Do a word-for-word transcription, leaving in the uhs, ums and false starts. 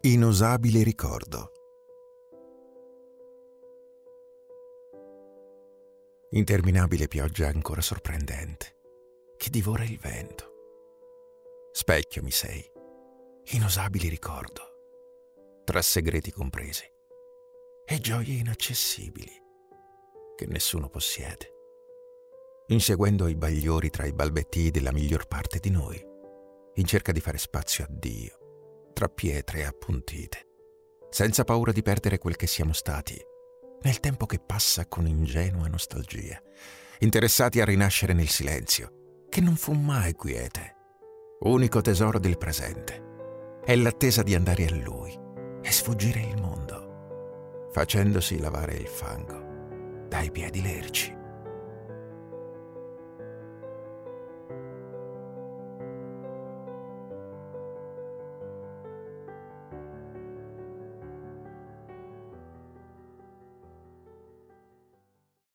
Inosabile ricordo. Interminabile pioggia ancora sorprendente, che divora il vento. Specchio mi sei, inosabile ricordo, tra segreti compresi e gioie inaccessibili che nessuno possiede, inseguendo i bagliori tra i balbettii della miglior parte di noi, in cerca di fare spazio a Dio, tra pietre appuntite, senza paura di perdere quel che siamo stati, nel tempo che passa con ingenua nostalgia, interessati a rinascere nel silenzio, che non fu mai quiete, unico tesoro del presente, è l'attesa di andare a Lui e sfuggire il mondo, facendosi lavare il fango dai piedi lerci.